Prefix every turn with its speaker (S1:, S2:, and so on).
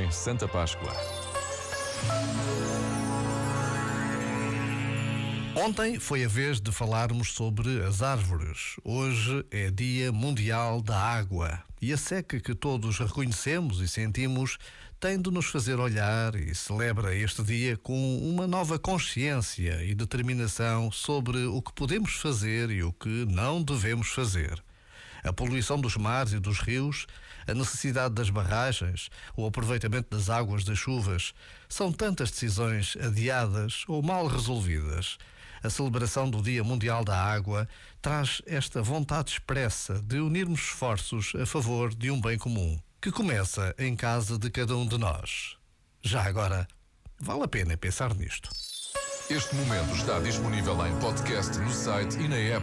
S1: em Santa Páscoa.
S2: Ontem foi a vez de falarmos sobre as árvores. Hoje é Dia Mundial da Água. E a seca que todos reconhecemos e sentimos tem de nos fazer olhar e celebra este dia com uma nova consciência e determinação sobre o que podemos fazer e o que não devemos fazer. A poluição dos mares e dos rios, a necessidade das barragens, o aproveitamento das águas das chuvas, são tantas decisões adiadas ou mal resolvidas. A celebração do Dia Mundial da Água traz esta vontade expressa de unirmos esforços a favor de um bem comum, que começa em casa de cada um de nós. Já agora, vale a pena pensar nisto.
S1: Este momento está disponível em podcast no site e na app